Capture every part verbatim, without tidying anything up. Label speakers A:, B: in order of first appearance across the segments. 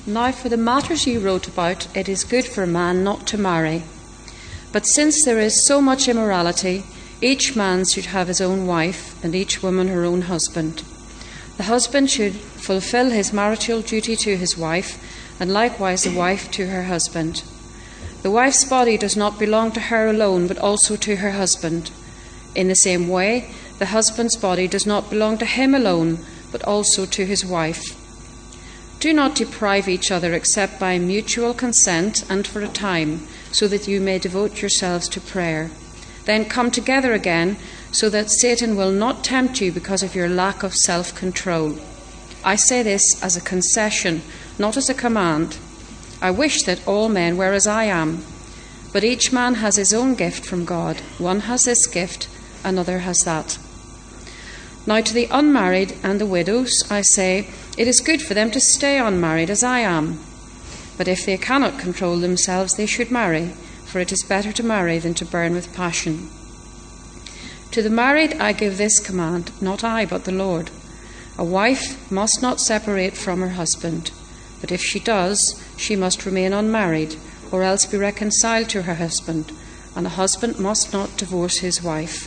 A: Now for the matters you wrote about, it is good for a man not to marry. But since there is so much immorality, each man should have his own wife, and each woman her own husband. The husband should fulfill his marital duty to his wife, and likewise the wife to her husband. The wife's body does not belong to her alone, but also to her husband. In the same way, the husband's body does not belong to him alone, but also to his wife. Do not deprive each other except by mutual consent and for a time, so that you may devote yourselves to prayer. Then come together again, so that Satan will not tempt you because of your lack of self-control. I say this as a concession, not as a command. I wish that all men were as I am. But each man has his own gift from God. One has this gift, another has that. Now to the unmarried and the widows I say, it is good for them to stay unmarried as I am. But if they cannot control themselves, they should marry, for it is better to marry than to burn with passion. To the married I give this command, not I, but the Lord. A wife must not separate from her husband, but if she does, she must remain unmarried, or else be reconciled to her husband, and a husband must not divorce his wife.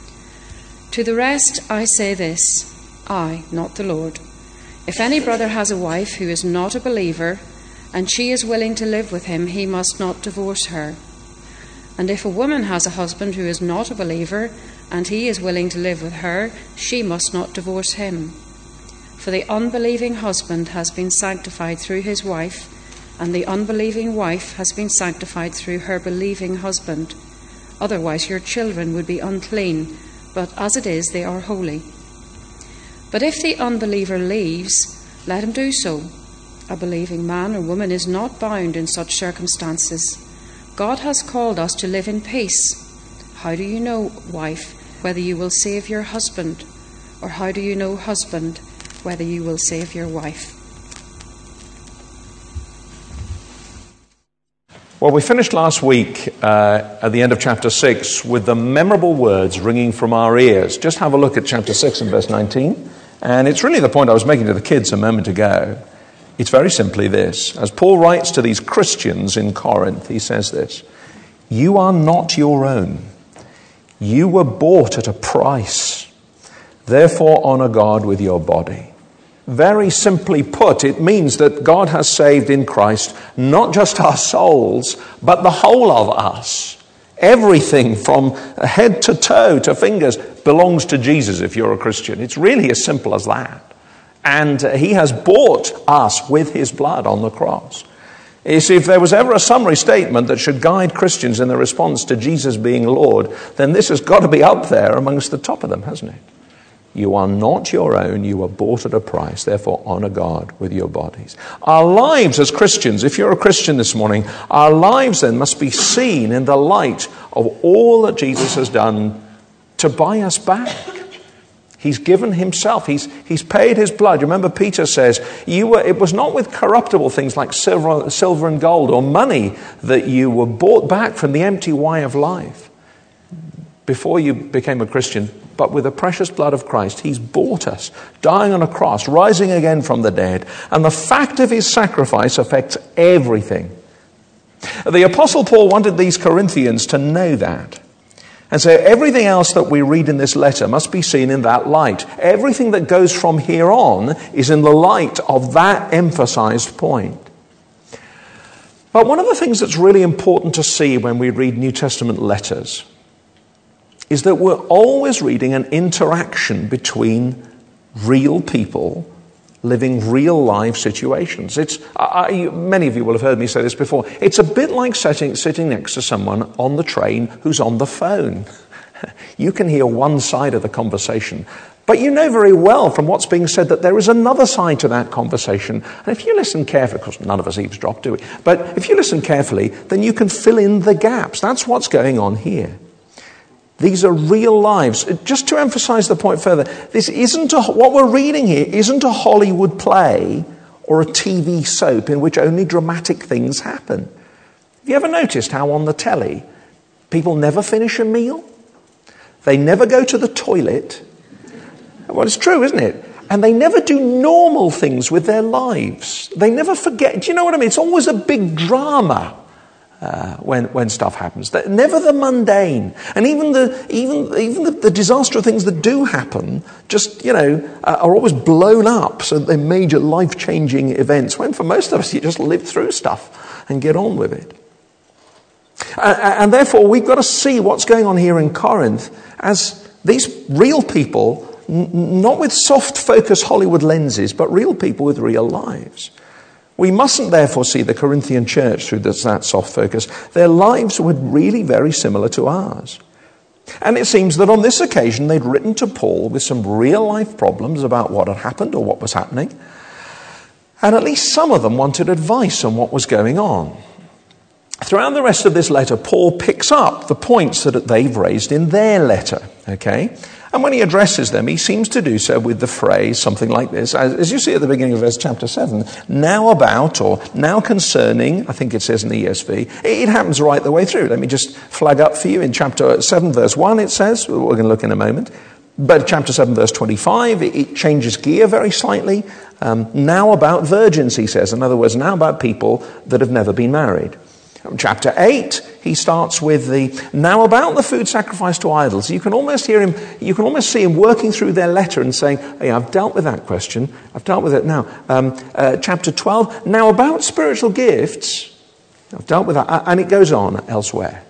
A: To the rest I say this, I, not the Lord. If any brother has a wife who is not a believer, and she is willing to live with him, he must not divorce her. And if a woman has a husband who is not a believer, and he is willing to live with her, she must not divorce him. For the unbelieving husband has been sanctified through his wife, and the unbelieving wife has been sanctified through her believing husband. Otherwise your children would be unclean, but as it is, they are holy. But if the unbeliever leaves, let him do so. A believing man or woman is not bound in such circumstances. God has called us to live in peace. How do you know, wife, whether you will save your husband? Or how do you know, husband, whether you will save your wife?
B: Well, we finished last week uh, at the end of chapter six with the memorable words ringing from our ears. Just have a look at chapter six and verse nineteen. And it's really the point I was making to the kids a moment ago. It's very simply this. As Paul writes to these Christians in Corinth, he says this, "You are not your own. You were bought at a price. Therefore, honor God with your body." Very simply put, it means that God has saved in Christ not just our souls, but the whole of us. Everything from head to toe to fingers belongs to Jesus if you're a Christian. It's really as simple as that. And he has bought us with his blood on the cross. You see, if there was ever a summary statement that should guide Christians in their response to Jesus being Lord, then this has got to be up there amongst the top of them, hasn't it? You are not your own, you were bought at a price, therefore honor God with your bodies. Our lives as Christians, if you're a Christian this morning, our lives then must be seen in the light of all that Jesus has done to buy us back. He's given himself. He's, he's paid his blood. You remember Peter says, you were, it was not with corruptible things like silver, silver and gold or money that you were bought back from the empty way of life before you became a Christian, but with the precious blood of Christ. He's bought us, dying on a cross, rising again from the dead. And the fact of his sacrifice affects everything. The Apostle Paul wanted these Corinthians to know that. And so everything else that we read in this letter must be seen in that light. Everything that goes from here on is in the light of that emphasized point. But one of the things that's really important to see when we read New Testament letters is that we're always reading an interaction between real people living real life situations. It's I, many of you will have heard me say this before. It's a bit like sitting, sitting next to someone on the train who's on the phone. You can hear one side of the conversation, but you know very well from what's being said that there is another side to that conversation. And if you listen carefully, of course none of us eavesdrop, do we? But if you listen carefully, then you can fill in the gaps. That's what's going on here. These are real lives. Just to emphasize the point further, this isn't a, what we're reading here isn't a Hollywood play or a T V soap in which only dramatic things happen. Have you ever noticed how on the telly people never finish a meal? They never go to the toilet. Well, it's true, isn't it? and they never do normal things with their lives. They never forget. Do you know what I mean? It's always a big drama uh, when when stuff happens. They're never the mundane. And even the even even the, the disastrous things that do happen, just, you know, uh, are always blown up so that they're major life-changing events, when for most of us you just live through stuff and get on with it. Uh, and therefore we've got to see what's going on here in Corinth as these real people, n- not with soft focus Hollywood lenses, but real people with real lives. We mustn't therefore see the Corinthian church through this, that soft focus. Their lives were really very similar to ours. And it seems that on this occasion they'd written to Paul with some real life problems about what had happened or what was happening. And at least some of them wanted advice on what was going on. Throughout the rest of this letter, Paul picks up the points that they've raised in their letter, okay? And when he addresses them, he seems to do so with the phrase, something like this, as, as you see at the beginning of verse chapter seven, now about, or now concerning, I think it says in the E S V, it, it happens right the way through. Let me just flag up for you. In chapter seven, verse one, it says, we're going to look in a moment, but chapter seven, verse twenty-five, it, it changes gear very slightly. Um, now about virgins, he says. In other words, now about people that have never been married. Chapter eight, he starts with the, now about the food sacrificed to idols. You can almost hear him, you can almost see him working through their letter and saying, hey, I've dealt with that question. I've dealt with it now. Um, uh, chapter twelve, now about spiritual gifts. I've dealt with that. And it goes on elsewhere.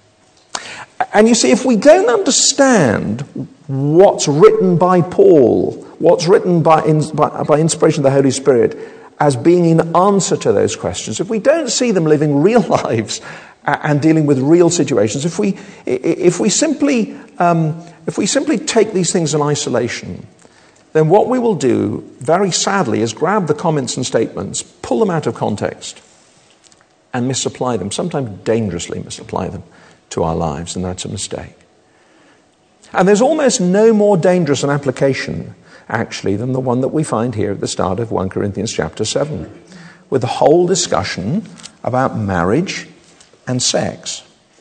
B: And you see, if we don't understand what's written by Paul, what's written by, by, by inspiration of the Holy Spirit, as being in answer to those questions, if we don't see them living real lives and dealing with real situations, if we if we simply um, if we simply take these things in isolation, then what we will do, very sadly, is grab the comments and statements, pull them out of context, and misapply them, sometimes dangerously misapply them to our lives, and that's a mistake. And there's almost no more dangerous an application actually than the one that we find here at the start of First Corinthians chapter seven, with the whole discussion about marriage and sex.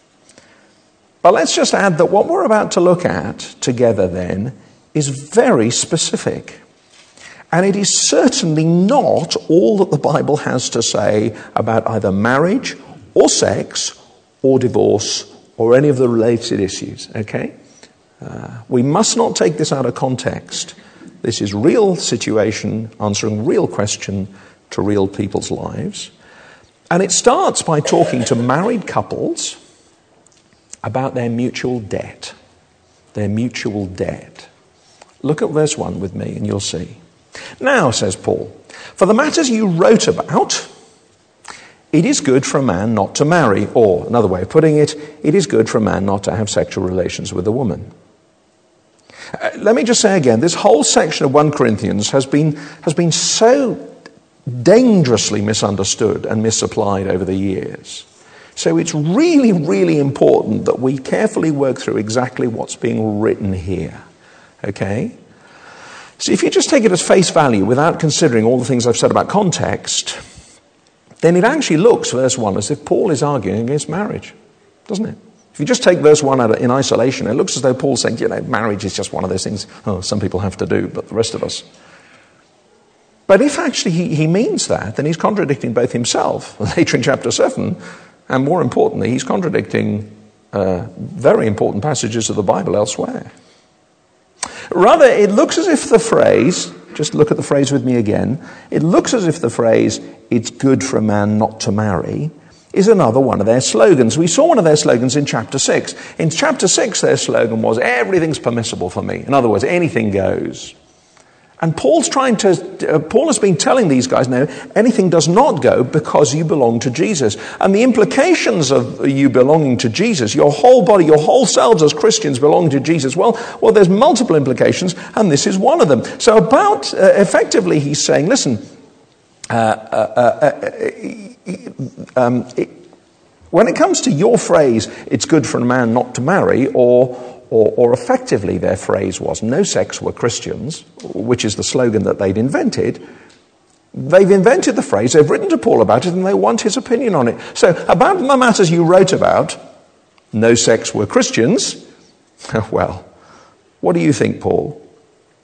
B: But let's just add that what we're about to look at together then is very specific. And it is certainly not all that the Bible has to say about either marriage or sex or divorce or any of the related issues, okay? Uh, we must not take this out of context. This is real situation, answering real question to real people's lives. And it starts by talking to married couples about their mutual debt. Their mutual debt. Look at verse one with me and you'll see. Now, says Paul, for the matters you wrote about, it is good for a man not to marry. Or, another way of putting it, it is good for a man not to have sexual relations with a woman. Uh, let me just say again, this whole section of First Corinthians has been has been so dangerously misunderstood and misapplied over the years. So it's really, really important that we carefully work through exactly what's being written here. Okay? So if you just take it as face value without considering all the things I've said about context, then it actually looks, verse one, as if Paul is arguing against marriage, doesn't it? If you just take verse one out in isolation, it looks as though Paul's saying, you know, marriage is just one of those things, oh, some people have to do, but the rest of us. But if actually he, he means that, then he's contradicting both himself, later in chapter seven, and more importantly, he's contradicting uh, very important passages of the Bible elsewhere. Rather, it looks as if the phrase, just look at the phrase with me again, it looks as if the phrase, it's good for a man not to marry, is another one of their slogans. We saw one of their slogans in chapter six. In chapter six, their slogan was, everything's permissible for me. In other words, anything goes. And Paul's trying to, uh, Paul has been telling these guys, no, anything does not go because you belong to Jesus. And the implications of you belonging to Jesus, your whole body, your whole selves as Christians belong to Jesus, well, well, there's multiple implications, and this is one of them. So about, uh, effectively, he's saying, listen, uh, uh, uh, uh, um, it, when it comes to your phrase, it's good for a man not to marry, or Or, or effectively their phrase was, no sex were Christians, which is the slogan that they'd invented. They've invented the phrase, they've written to Paul about it, and they want his opinion on it. So, about the matters you wrote about, no sex were Christians, well, what do you think, Paul?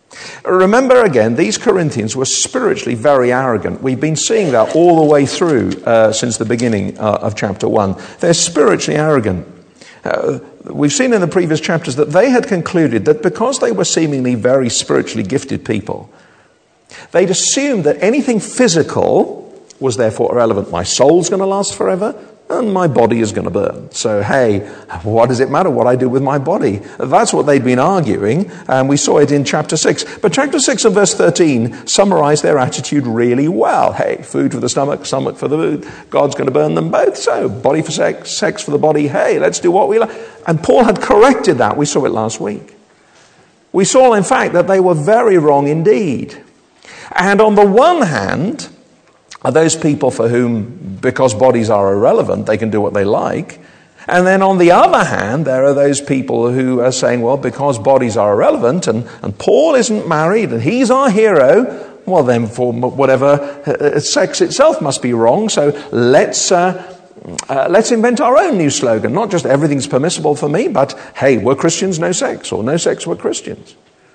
B: Remember again, these Corinthians were spiritually very arrogant. We've been seeing that all the way through uh, since the beginning uh, of chapter one. They're spiritually arrogant. Uh, we've seen in the previous chapters that they had concluded that because they were seemingly very spiritually gifted people, they'd assumed that anything physical was therefore irrelevant. My soul's going to last forever, and my body is going to burn. So, hey, what does it matter what I do with my body? That's what they'd been arguing, and we saw it in chapter six. But chapter six and verse thirteen summarise their attitude really well. Hey, food for the stomach, stomach for the food. God's going to burn them both. So, body for sex, sex for the body. Hey, let's do what we like. And Paul had corrected that. We saw it last week. We saw, in fact, that they were very wrong indeed. And on the one hand, are those people for whom, because bodies are irrelevant, they can do what they like. And then on the other hand, there are those people who are saying, well, because bodies are irrelevant and, and Paul isn't married and he's our hero, well then for whatever, uh, sex itself must be wrong, so let's uh, uh, let's invent our own new slogan. Not just everything's permissible for me, but hey, we're Christians, no sex, or no sex, we're Christians.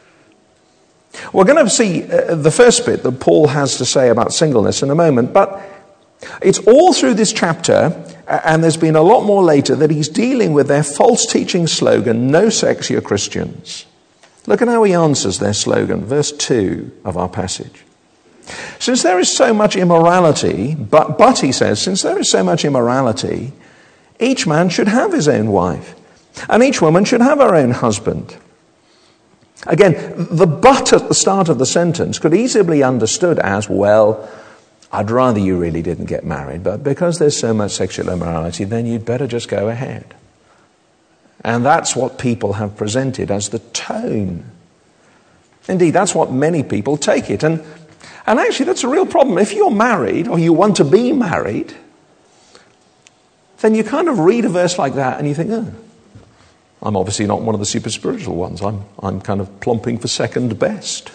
B: We're going to see uh, the first bit that Paul has to say about singleness in a moment, but it's all through this chapter, and there's been a lot more later, that he's dealing with their false teaching slogan, no sex, you're Christians. Look at how he answers their slogan, verse two of our passage. Since there is so much immorality, but, but he says, since there is so much immorality, each man should have his own wife, and each woman should have her own husband. Again, the but at the start of the sentence could easily be understood as, well, I'd rather you really didn't get married, but because there's so much sexual immorality, then you'd better just go ahead. And that's what people have presented as the tone. Indeed, that's what many people take it. And, and actually, that's a real problem. If you're married, or you want to be married, then you kind of read a verse like that and you think, oh, I'm obviously not one of the super spiritual ones. I'm, I'm kind of plumping for second best.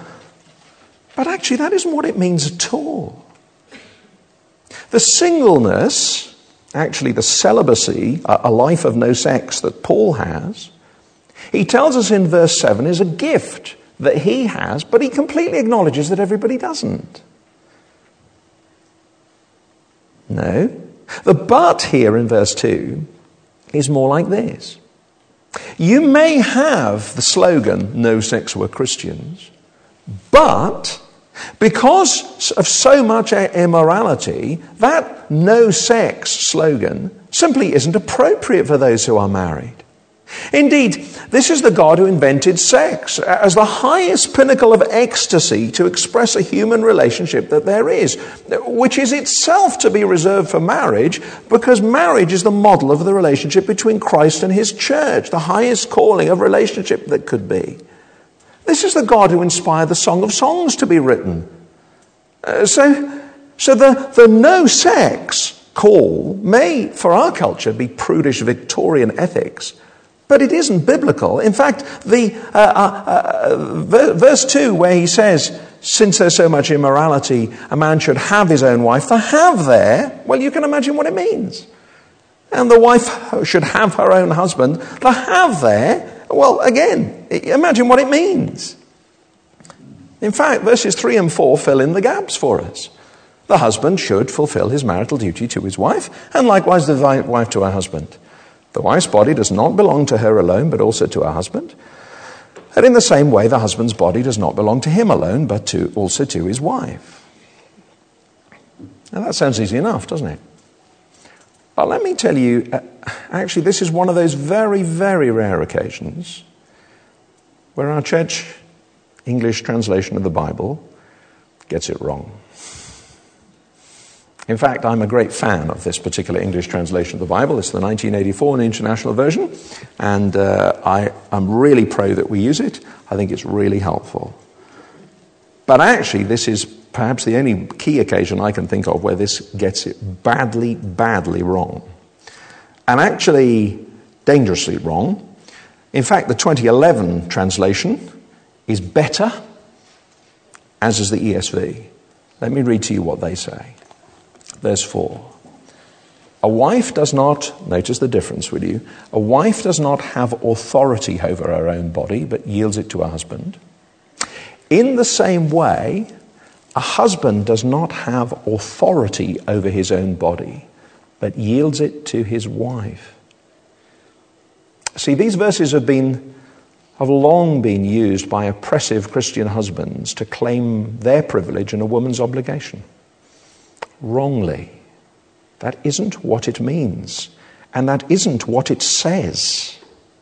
B: But actually, that isn't what it means at all. The singleness, actually the celibacy, a life of no sex that Paul has, he tells us in verse seven is a gift that he has, but he completely acknowledges that everybody doesn't. No. The but here in verse two is more like this. You may have the slogan, no sex, we're Christians, but because of so much immorality, that no sex slogan simply isn't appropriate for those who are married. Indeed, this is the God who invented sex as the highest pinnacle of ecstasy to express a human relationship that there is, which is itself to be reserved for marriage, because marriage is the model of the relationship between Christ and his church, the highest calling of relationship that could be. This is the God who inspired the Song of Songs to be written. Uh, so, so the, the no sex call may, for our culture, be prudish Victorian ethics, but it isn't biblical. In fact, the uh, uh, uh, verse two, where he says, since there's so much immorality, a man should have his own wife. The have there, well, you can imagine what it means. And the wife should have her own husband. The have there, well, again, imagine what it means. In fact, verses three and four fill in the gaps for us. The husband should fulfill his marital duty to his wife, and likewise the wife to her husband. The wife's body does not belong to her alone, but also to her husband. And in the same way, the husband's body does not belong to him alone, but to, also to his wife. Now that sounds easy enough, doesn't it? But let me tell you, uh, actually this is one of those very, very rare occasions where our church English translation of the Bible gets it wrong. In fact, I'm a great fan of this particular English translation of the Bible. It's the nineteen eighty-four International Version, and uh, I, I'm really pro that we use it. I think it's really helpful. But actually, this is perhaps the only key occasion I can think of where this gets it badly, badly wrong. And actually, dangerously wrong. In fact, the twenty eleven translation is better, as is the E S V. Let me read to you what they say. Verse four. A wife does not, notice the difference, will you? A wife does not have authority over her own body, but yields it to her husband. In the same way, a husband does not have authority over his own body, but yields it to his wife. See, these verses have been, have long been used by oppressive Christian husbands to claim their privilege and a woman's obligation. Wrongly. That isn't what it means, and that isn't what it says.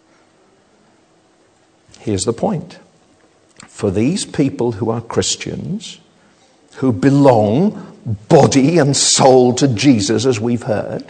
B: Here's the point. For these people who are Christians, who belong body and soul to Jesus, as we've heard,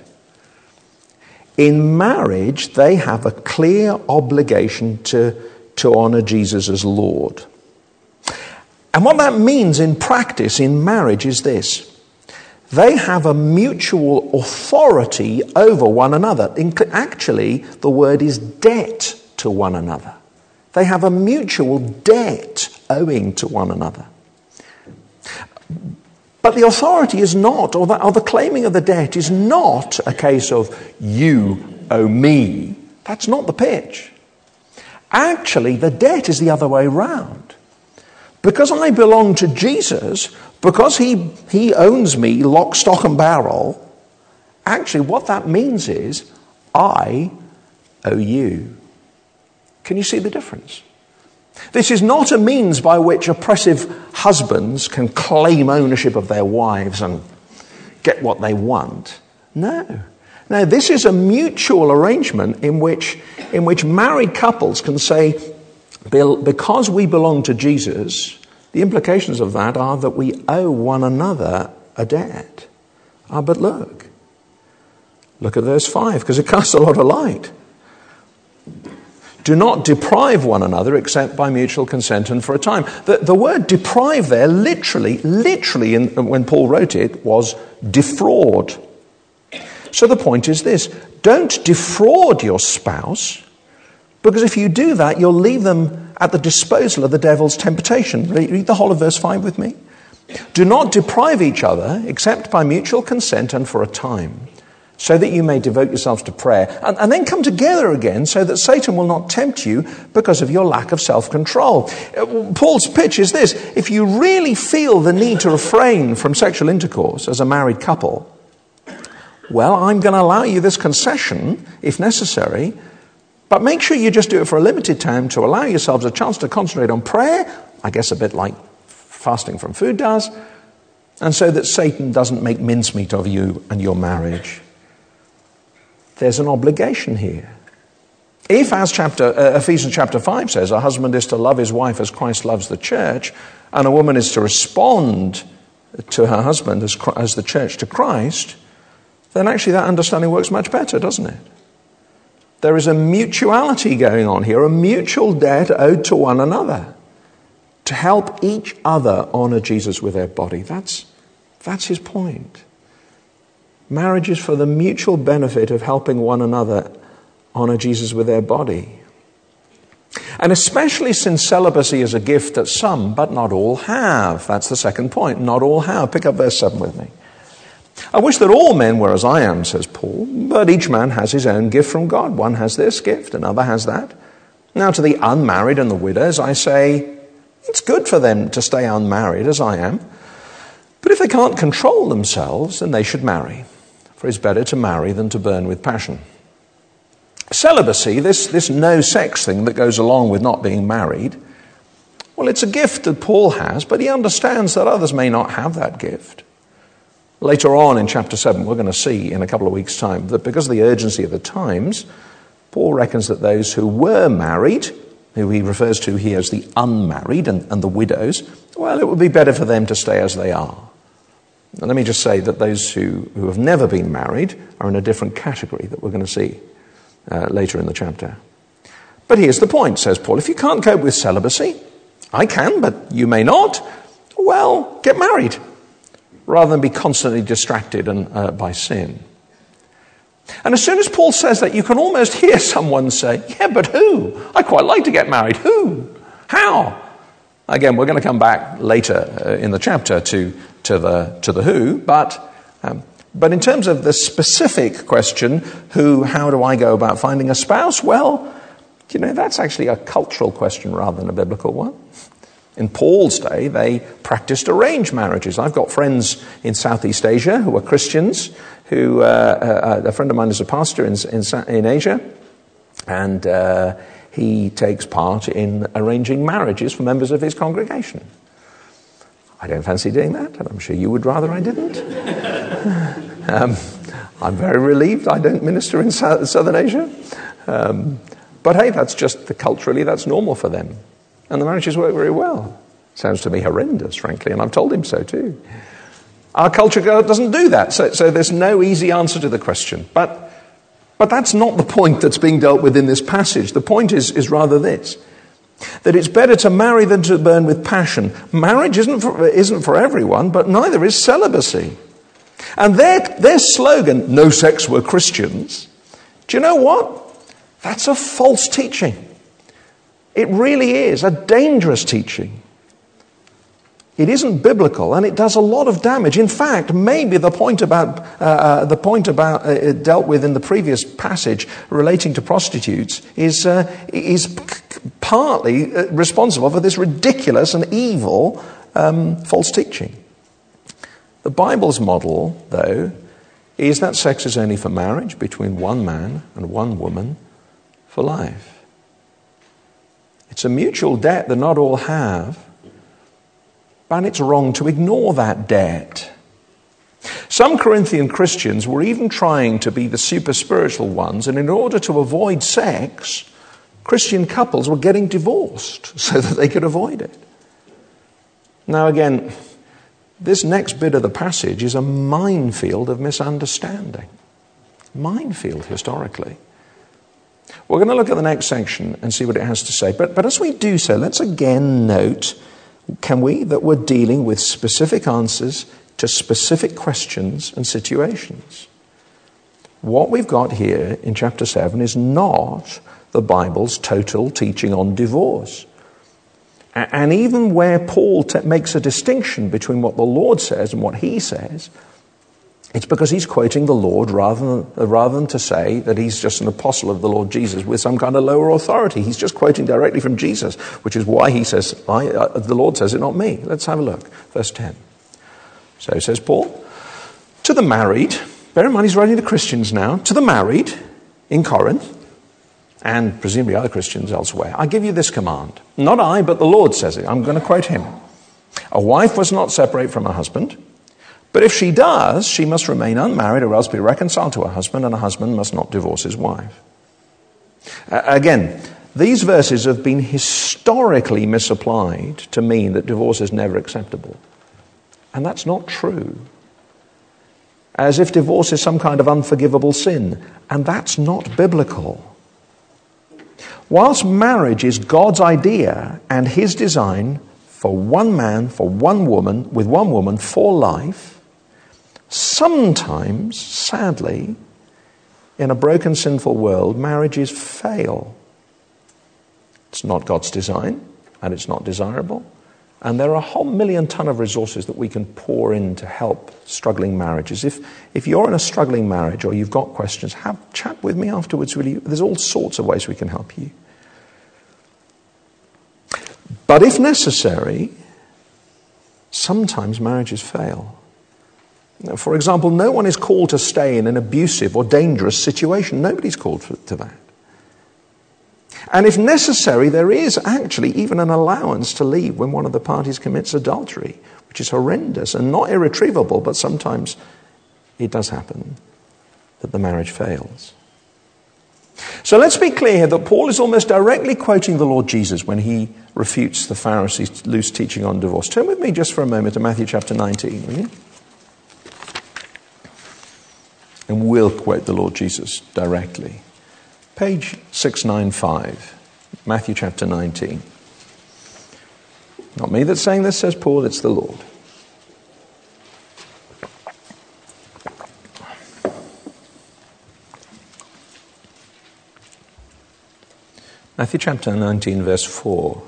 B: in marriage they have a clear obligation to, to honor Jesus as Lord. And what that means in practice in marriage is this. They have a mutual authority over one another. Actually, the word is debt to one another. They have a mutual debt owing to one another. But the authority is not, or the, or the claiming of the debt is not a case of you owe me. That's not the pitch. Actually, the debt is the other way round. Because I belong to Jesus, because he, he owns me lock, stock and barrel, actually what that means is I owe you. Can you see the difference? This is not a means by which oppressive husbands can claim ownership of their wives and get what they want. No. No, this is a mutual arrangement in which, in which married couples can say, because we belong to Jesus, the implications of that are that we owe one another a debt. Ah, but look. Look at verse five, because it casts a lot of light. Do not deprive one another except by mutual consent and for a time. The, the word deprive there, literally, literally, in, when Paul wrote it, was defraud. So the point is this. Don't defraud your spouse, because if you do that, you'll leave them at the disposal of the devil's temptation. Read the whole of verse five with me. Do not deprive each other except by mutual consent and for a time, so that you may devote yourselves to prayer, and, and then come together again so that Satan will not tempt you because of your lack of self-control. Paul's pitch is this. If you really feel the need to refrain from sexual intercourse as a married couple, well, I'm going to allow you this concession if necessary, but make sure you just do it for a limited time to allow yourselves a chance to concentrate on prayer, I guess a bit like fasting from food does, and so that Satan doesn't make mincemeat of you and your marriage. There's an obligation here. If, as chapter, uh, Ephesians chapter five says, a husband is to love his wife as Christ loves the church, and a woman is to respond to her husband as, as the church to Christ, then actually that understanding works much better, doesn't it? There is a mutuality going on here, a mutual debt owed to one another to help each other honor Jesus with their body. That's, that's his point. Marriage is for the mutual benefit of helping one another honor Jesus with their body. And especially since celibacy is a gift that some, but not all, have. That's the second point. Not all have. Pick up verse seven with me. I wish that all men were as I am, says Paul, but each man has his own gift from God. One has this gift, another has that. Now to the unmarried and the widows, I say, it's good for them to stay unmarried as I am. But if they can't control themselves, then they should marry. For it's better to marry than to burn with passion. Celibacy, this, this no sex thing that goes along with not being married, well, it's a gift that Paul has, but he understands that others may not have that gift. Later on in chapter seven, we're going to see in a couple of weeks' time that because of the urgency of the times, Paul reckons that those who were married, who he refers to here as the unmarried and, and the widows, well, it would be better for them to stay as they are. And let me just say that those who, who have never been married are in a different category that we're going to see uh, later in the chapter. But here's the point, says Paul. If you can't cope with celibacy, I can, but you may not, well, get married, rather than be constantly distracted and, uh, by sin. And as soon as Paul says that, you can almost hear someone say, yeah, but who? I quite like to get married. Who? How? Again, we're going to come back later uh, in the chapter to, to, the, to the who, but, um, but in terms of the specific question, who, how do I go about finding a spouse? Well, you know, that's actually a cultural question rather than a biblical one. In Paul's day, they practiced arranged marriages. I've got friends in Southeast Asia who are Christians. Who uh, uh, a friend of mine is a pastor in in, in Asia, and uh, he takes part in arranging marriages for members of his congregation. I don't fancy doing that, and I'm sure you would rather I didn't. um, I'm very relieved I don't minister in South, Southern Asia. Um, but hey, that's just the, culturally, that's normal for them. And the marriages work very well. Sounds to me horrendous, frankly, and I've told him so too. Our culture doesn't do that, so, so there's no easy answer to the question. But, but that's not the point that's being dealt with in this passage. The point is, is rather this, that it's better to marry than to burn with passion. Marriage isn't for, isn't for everyone, but neither is celibacy. And their, their slogan, no sex, we're Christians, do you know what? That's a false teaching. It really is a dangerous teaching. It isn't biblical, and it does a lot of damage. In fact, maybe the point about uh, uh, the point about uh, dealt with in the previous passage relating to prostitutes is uh, is partly responsible for this ridiculous and evil um, false teaching. The Bible's model, though, is that sex is only for marriage between one man and one woman for life. It's a mutual debt that not all have, but it's wrong to ignore that debt. Some Corinthian Christians were even trying to be the super spiritual ones, and in order to avoid sex, Christian couples were getting divorced so that they could avoid it. Now again, this next bit of the passage is a minefield of misunderstanding. Minefield historically. We're going to look at the next section and see what it has to say. But, but as we do so, let's again note, can we, that we're dealing with specific answers to specific questions and situations. What we've got here in chapter seven is not the Bible's total teaching on divorce. And even where Paul t- makes a distinction between what the Lord says and what he says, it's because he's quoting the Lord rather than, rather than to say that he's just an apostle of the Lord Jesus with some kind of lower authority. He's just quoting directly from Jesus, which is why he says, I, uh, the Lord says it, not me. Let's have a look. Verse ten. So says Paul, to the married, bear in mind he's writing to Christians now, to the married in Corinth, and presumably other Christians elsewhere, I give you this command. Not I, but the Lord says it. I'm going to quote him. A wife must not separate from her husband, but if she does, she must remain unmarried or else be reconciled to her husband, and a husband must not divorce his wife. Uh, again, these verses have been historically misapplied to mean that divorce is never acceptable. And that's not true. As if divorce is some kind of unforgivable sin. And that's not biblical. Whilst marriage is God's idea and his design for one man, for one woman, with one woman for life, sometimes, sadly, in a broken, sinful world, marriages fail. It's not God's design, and it's not desirable. And there are a whole million ton of resources that we can pour in to help struggling marriages. If if you're in a struggling marriage or you've got questions, have chat with me afterwards. Really, there's all sorts of ways we can help you. But if necessary, sometimes marriages fail. Now, for example, no one is called to stay in an abusive or dangerous situation. Nobody's called for, to that. And if necessary, there is actually even an allowance to leave when one of the parties commits adultery, which is horrendous and not irretrievable, but sometimes it does happen that the marriage fails. So let's be clear here that Paul is almost directly quoting the Lord Jesus when he refutes the Pharisees' loose teaching on divorce. Turn with me just for a moment to Matthew chapter nineteen, will you? And we'll quote the Lord Jesus directly. Page six ninety-five, Matthew chapter nineteen. Not me that's saying this, says Paul, it's the Lord. Matthew chapter nineteen, verse four.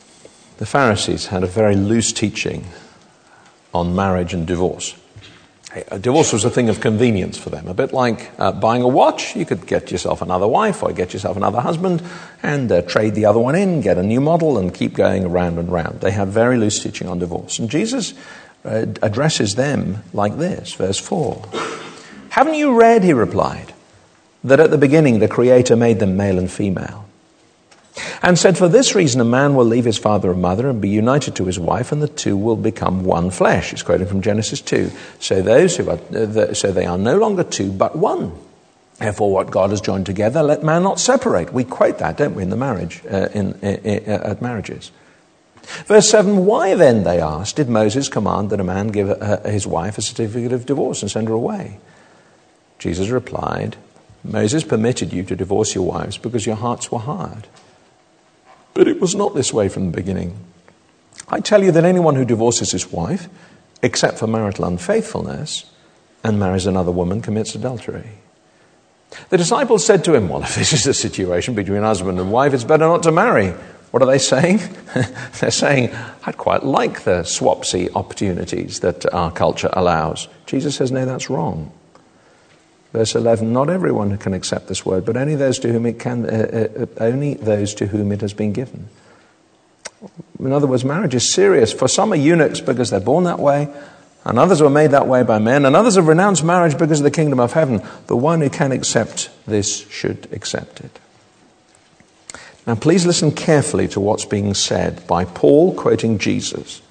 B: The Pharisees had a very loose teaching on marriage and divorce. A divorce was a thing of convenience for them, a bit like uh, buying a watch. You could get yourself another wife or get yourself another husband and uh, trade the other one in, get a new model, and keep going around and round. They have very loose teaching on divorce. And Jesus uh, addresses them like this, verse four. Haven't you read, he replied, that at the beginning the Creator made them male and female, and said, for this reason a man will leave his father and mother and be united to his wife, and the two will become one flesh. It's quoted from Genesis two. So those who are, uh, so they are no longer two but one. Therefore, what God has joined together, let man not separate. We quote that, don't we, in the marriage, uh, in, in, in at marriages. Verse seven. Why then, they asked, did Moses command that a man give uh, his wife a certificate of divorce and send her away? Jesus replied, Moses permitted you to divorce your wives because your hearts were hard. But it was not this way from the beginning. I tell you that anyone who divorces his wife, except for marital unfaithfulness, and marries another woman, commits adultery. The disciples said to him, well, if this is the situation between husband and wife, it's better not to marry. What are they saying? They're saying, I'd quite like the swapsy opportunities that our culture allows. Jesus says, no, that's wrong. Verse eleven, not everyone can accept this word, but only those to whom it can, uh, uh, only those to whom it has been given. In other words, marriage is serious. For some are eunuchs because they're born that way, and others were made that way by men, and others have renounced marriage because of the kingdom of heaven. The one who can accept this should accept it. Now please listen carefully to what's being said by Paul quoting Jesus.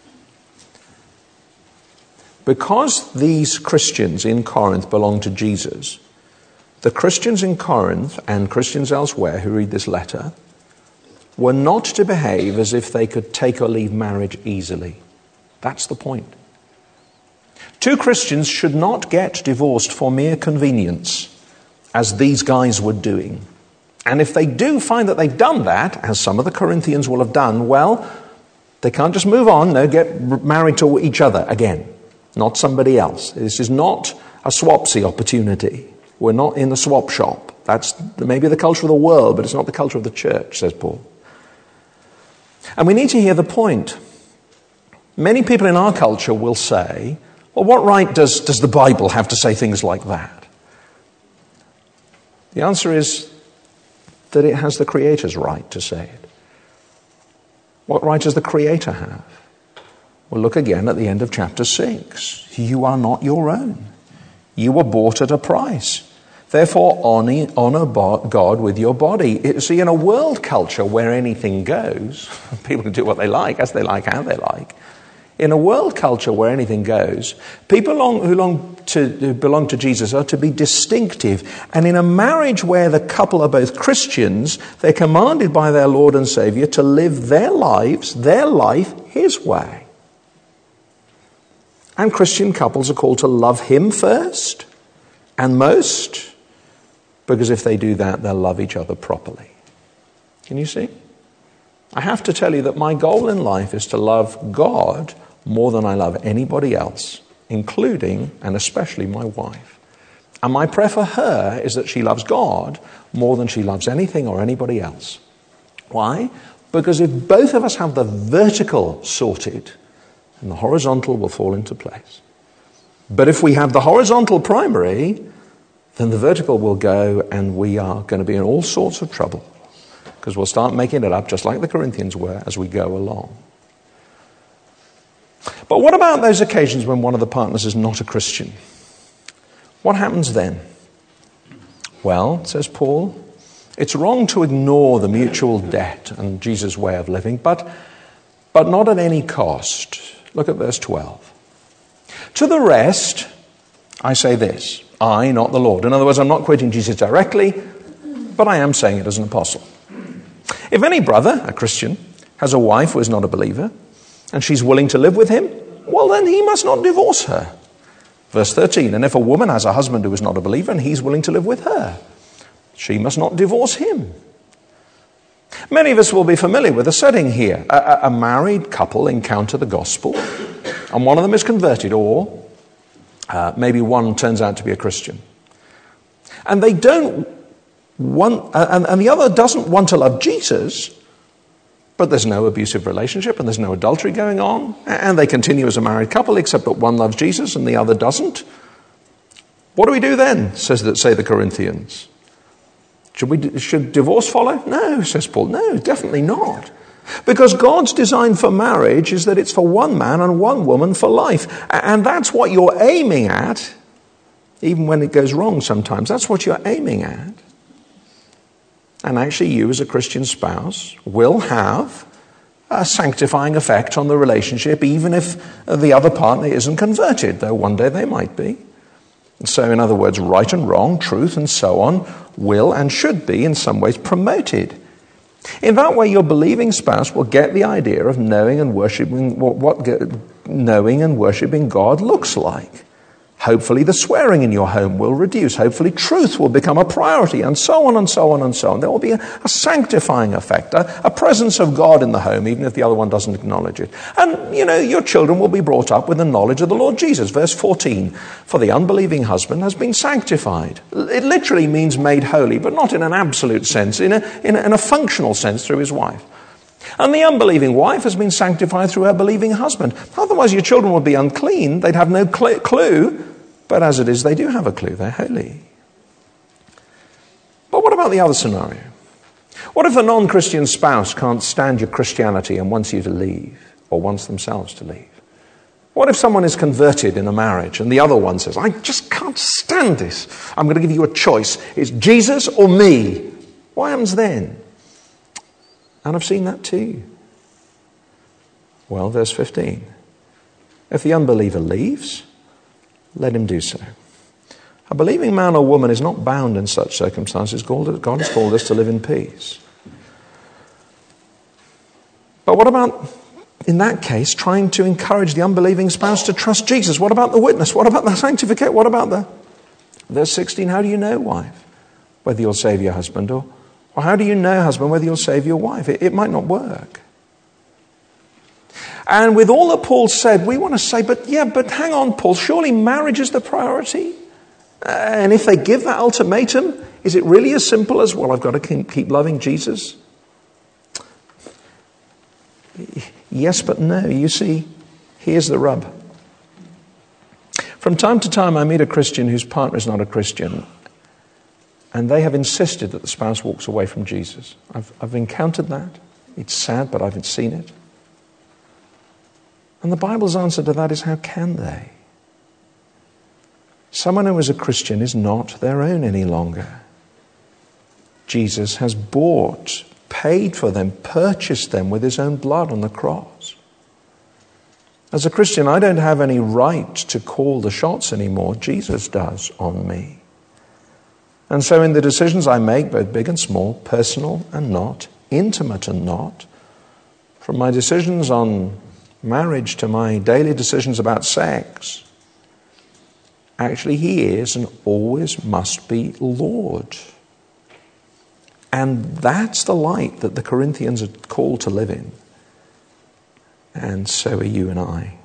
B: Because these Christians in Corinth belong to Jesus, the Christians in Corinth and Christians elsewhere who read this letter were not to behave as if they could take or leave marriage easily. That's the point. Two Christians should not get divorced for mere convenience, as these guys were doing. And if they do find that they've done that, as some of the Corinthians will have done, well, they can't just move on, no, get married to each other again. Not somebody else. This is not a swapsy opportunity. We're not in the swap shop. That's maybe the culture of the world, but it's not the culture of the church, says Paul. And we need to hear the point. Many people in our culture will say, well, what right does, does the Bible have to say things like that? The answer is that it has the Creator's right to say it. What right does the Creator have? Well, look again at the end of chapter six. You are not your own. You were bought at a price. Therefore, honor, honor God with your body. See, in a world culture where anything goes, people can do what they like, as they like, how they like. In a world culture where anything goes, people who belong to, who belong to Jesus are to be distinctive. And in a marriage where the couple are both Christians, they're commanded by their Lord and Savior to live their lives, their life, His way. And Christian couples are called to love Him first and most, because if they do that, they'll love each other properly. Can you see? I have to tell you that my goal in life is to love God more than I love anybody else, including and especially my wife. And my prayer for her is that she loves God more than she loves anything or anybody else. Why? Because if both of us have the vertical sorted, and the horizontal will fall into place. But if we have the horizontal primary, then the vertical will go, and we are going to be in all sorts of trouble, because we'll start making it up just like the Corinthians were as we go along. But what about those occasions when one of the partners is not a Christian? What happens then? Well, says Paul, it's wrong to ignore the mutual debt and Jesus' way of living, but, but not at any cost. Look at verse twelve. To the rest, I say this, I, not the Lord. In other words, I'm not quoting Jesus directly, but I am saying it as an apostle. If any brother, a Christian, has a wife who is not a believer, and she's willing to live with him, well, then he must not divorce her. Verse thirteen, and if a woman has a husband who is not a believer, and he's willing to live with her, she must not divorce him. Many of us will be familiar with the setting here. A, a, a married couple encounter the gospel, and one of them is converted, or uh, maybe one turns out to be a Christian. And they don't want, uh, and, and the other doesn't want to love Jesus, but there's no abusive relationship and there's no adultery going on, and they continue as a married couple, except that one loves Jesus and the other doesn't. What do we do then, says that, say the Corinthians? Should we should divorce follow? No, says Paul. No, definitely not. Because God's design for marriage is that it's for one man and one woman for life. And that's what you're aiming at, even when it goes wrong sometimes. That's what you're aiming at. And actually you as a Christian spouse will have a sanctifying effect on the relationship, even if the other partner isn't converted, though one day they might be. So in other words, right and wrong, truth and so on, will and should be in some ways promoted. In that way, your believing spouse will get the idea of knowing and worshiping what, what knowing and worshiping God looks like. Hopefully the swearing in your home will reduce. Hopefully truth will become a priority, and so on and so on and so on. There will be a, a sanctifying effect, a, a presence of God in the home, even if the other one doesn't acknowledge it. And, you know, your children will be brought up with the knowledge of the Lord Jesus. Verse fourteen, for the unbelieving husband has been sanctified. It literally means made holy, but not in an absolute sense, in a, in a, in a functional sense through his wife. And the unbelieving wife has been sanctified through her believing husband. Otherwise your children would be unclean. They'd have no cl- clue. But as it is, they do have a clue. They're holy. But what about the other scenario? What if a non-Christian spouse can't stand your Christianity and wants you to leave, or wants themselves to leave? What if someone is converted in a marriage and the other one says, I just can't stand this. I'm going to give you a choice. It's Jesus or me. What happens then? And I've seen that too. Well, verse fifteen. If the unbeliever leaves, let him do so. A believing man or woman is not bound in such circumstances. God has called us to live in peace. But what about, in that case, trying to encourage the unbelieving spouse to trust Jesus? What about the witness? What about the sanctificate? What about the... Verse sixteen, how do you know, wife, whether you'll save your husband? Or, or how do you know, husband, whether you'll save your wife? It, it might not work. And with all that Paul said, we want to say, but yeah, but hang on, Paul, surely marriage is the priority? Uh, and if they give that ultimatum, is it really as simple as, well, I've got to keep loving Jesus? Yes, but no. You see, here's the rub. From time to time, I meet a Christian whose partner is not a Christian, and they have insisted that the spouse walks away from Jesus. I've, I've encountered that. It's sad, but I've seen it. And the Bible's answer to that is, how can they? Someone who is a Christian is not their own any longer. Jesus has bought, paid for them, purchased them with his own blood on the cross. As a Christian, I don't have any right to call the shots anymore. Jesus does on me. And so in the decisions I make, both big and small, personal and not, intimate and not, from my decisions on marriage to my daily decisions about sex, actually he is and always must be Lord. And that's the light that the Corinthians are called to live in. And so are you and I.